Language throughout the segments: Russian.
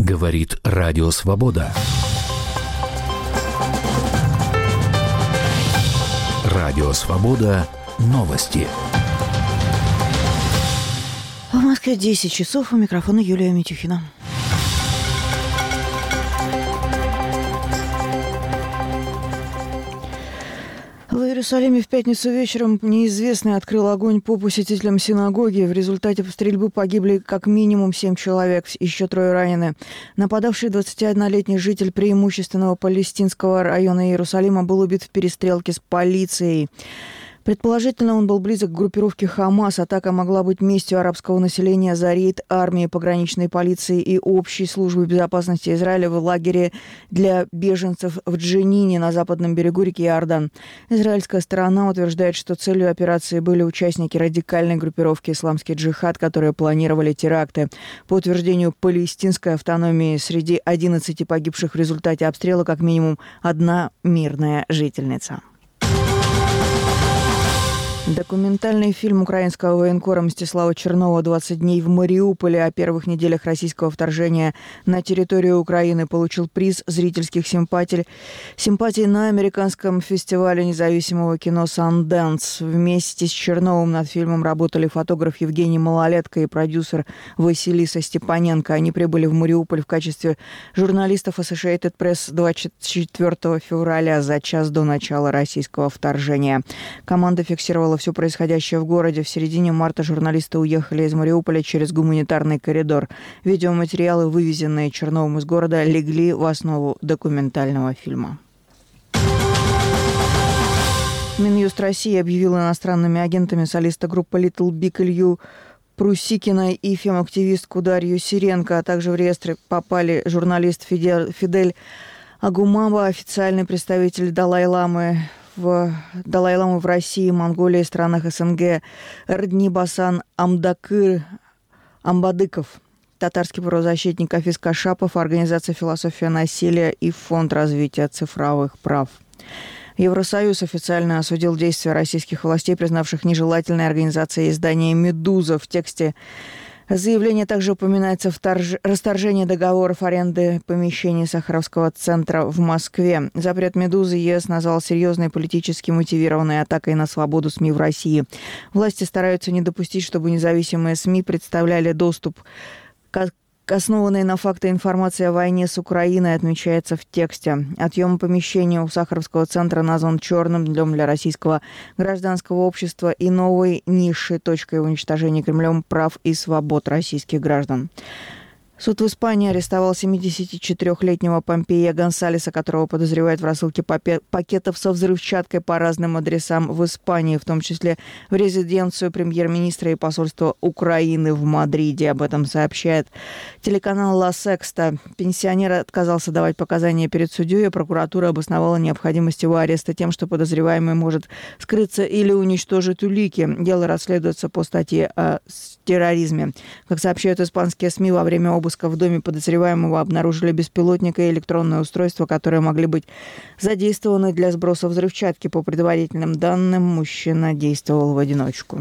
Говорит Радио Свобода. Радио Свобода. Новости. В Москве 10 часов. У микрофона Юлия Митюхина. В Иерусалиме в пятницу вечером неизвестный открыл огонь по посетителям синагоги. В результате стрельбы погибли как минимум 7 человек, еще 3 ранены. Нападавший 21-летний житель преимущественного палестинского района Иерусалима был убит в перестрелке с полицией. Предположительно, он был близок к группировке «Хамас». Атака могла быть местью арабского населения за рейд армии, пограничной полиции и общей службы безопасности Израиля в лагере для беженцев в Дженине на западном берегу реки Иордан. Израильская сторона утверждает, что целью операции были участники радикальной группировки «Исламский джихад», которые планировали теракты. По утверждению палестинской автономии, среди 11 погибших в результате обстрела как минимум 1 мирная жительница. Документальный фильм украинского военкора Мстислава Чернова «20 дней в Мариуполе» о первых неделях российского вторжения на территорию Украины получил приз зрительских симпатий на американском фестивале независимого кино «Сандэнс». Вместе с Черновым над фильмом работали фотограф Евгений Малолетко и продюсер Василиса Степаненко. Они прибыли в Мариуполь в качестве журналистов Associated Press 24 февраля, за час до начала российского вторжения. Команда фиксировала все происходящее в городе. В середине марта журналисты уехали из Мариуполя через гуманитарный коридор. Видеоматериалы, вывезенные Черновым из города, легли в основу документального фильма. Минюст России объявил иностранными агентами солиста группы Little Big Илью Прусикина и фем-активистку Дарью Сиренко, а также в реестр попали журналист Фидель Агумаба, официальный представитель Далай-ламы в России, Монголии и странах СНГ Эрдни-Басан Амбадыков, татарский правозащитник Афиз Кашапов, организация «Философия насилия» и Фонд развития цифровых прав. Евросоюз официально осудил действия российских властей, признавших нежелательной организацией издания «Медуза». В тексте заявление также упоминается расторжение договоров аренды помещений Сахаровского центра в Москве. Запрет «Медузы» ЕС назвал серьезной политически мотивированной атакой на свободу СМИ в России. Власти стараются не допустить, чтобы независимые СМИ представляли доступ к основанной на факте информации о войне с Украиной, отмечается в тексте. Отъем помещения у Сахаровского центра назван черным днем для российского гражданского общества и новой низшей точкой уничтожения Кремлем прав и свобод российских граждан. Суд в Испании арестовал 74-летнего Помпея Гонсалеса, которого подозревают в рассылке пакетов со взрывчаткой по разным адресам в Испании, в том числе в резиденцию премьер-министра и посольство Украины в Мадриде. Об этом сообщает телеканал «Ла Секста». Пенсионер отказался давать показания перед судьей, а прокуратура обосновала необходимость его ареста тем, что подозреваемый может скрыться или уничтожить улики. Дело расследуется по статье о терроризме. Как сообщают испанские СМИ, во время обыска в доме подозреваемого обнаружили беспилотник и электронное устройство, которые могли быть задействованы для сброса взрывчатки. По предварительным данным, мужчина действовал в одиночку.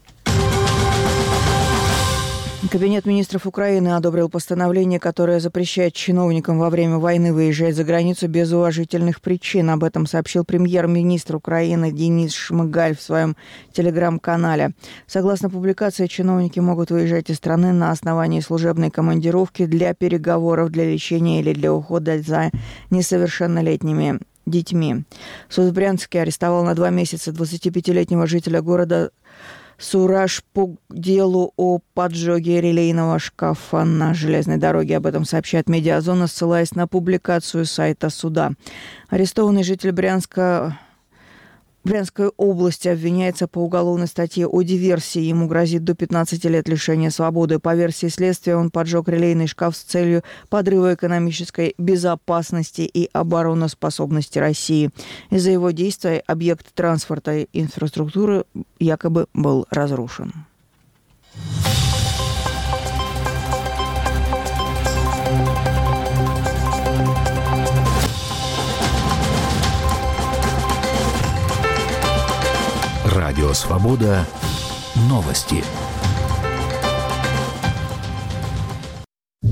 Кабинет министров Украины одобрил постановление, которое запрещает чиновникам во время войны выезжать за границу без уважительных причин. Об этом сообщил премьер-министр Украины Денис Шмыгаль в своем телеграм-канале. Согласно публикации, чиновники могут выезжать из страны на основании служебной командировки для переговоров, для лечения или для ухода за несовершеннолетними детьми. Суд в Брянске арестовал на 2 месяца 25-летнего жителя города Сураж по делу о поджоге релейного шкафа на железной дороге. Об этом сообщает «Медиазона», ссылаясь на публикацию сайта суда. Арестованный житель Брянской области обвиняется по уголовной статье о диверсии. Ему грозит до 15 лет лишения свободы. По версии следствия, он поджег релейный шкаф с целью подрыва экономической безопасности и обороноспособности России. Из-за его действий объект транспорта и инфраструктуры якобы был разрушен. Радио Свобода. Новости.